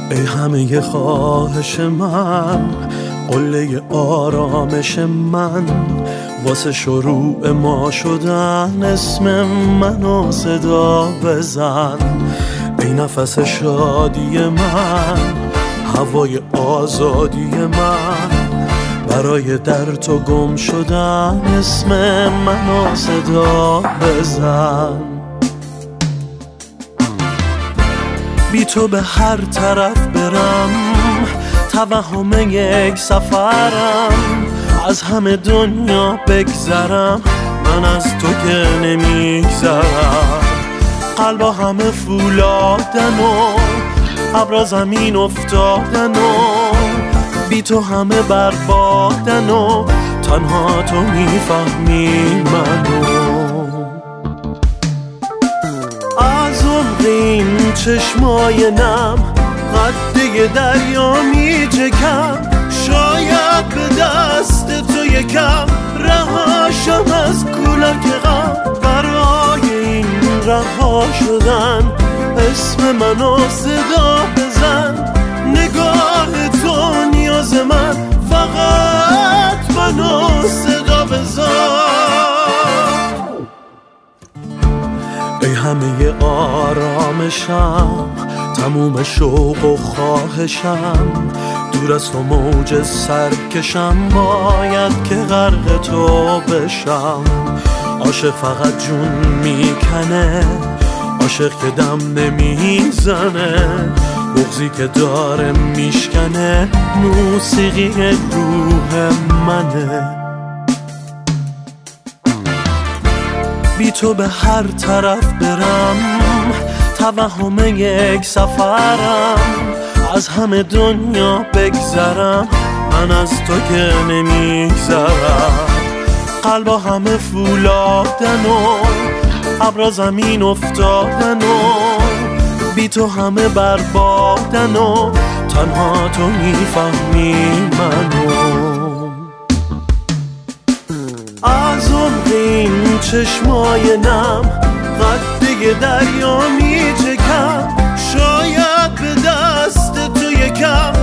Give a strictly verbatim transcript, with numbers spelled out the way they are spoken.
ای همه خواهش من، قله آرامش من، واسه شروع ما شدن اسم منو صدا بزن. ای نفس شادی من، هوای آزادی من، برای در تو گم شدن اسم منو صدا بزن. بی تو به هر طرف برم، توهم یک سفرم، از همه دنیا بگذرم، من از تو که نمیگذرم. قلبا همه فولادن و ابرا زمین افتادن و بی تو همه بربادن و تنها تو میفهمی منو. از عمق این چشمای نم قده دریا میچکم، شاید به دست تو یکم رهاشم از کولک غم. برای این رها شدن اسم منو صدا بزن. نگاه تو نیاز من، فقط منو صدا بزن. ای همه آرامشم، تموم شوق و خواهشم، دور از تو موج سرکشم، باید که غرق تو بشم. عاشق فقط جون میکنه، عاشق که دم نمیزنه، بغضی که داره میشکنه، موسیقی روح منه. بی تو به هر طرف برم، توهم یک سفرم، از همه دنیا بگذرم، من از تو که نمیگذرم. قلبا همه فولادن و ابرا زمین افتادن و بی تو همه بربادن و تنها تو میفهمی منو. از عمق این چشمای نم قده دریا میچکم، شاید به دست تو یکم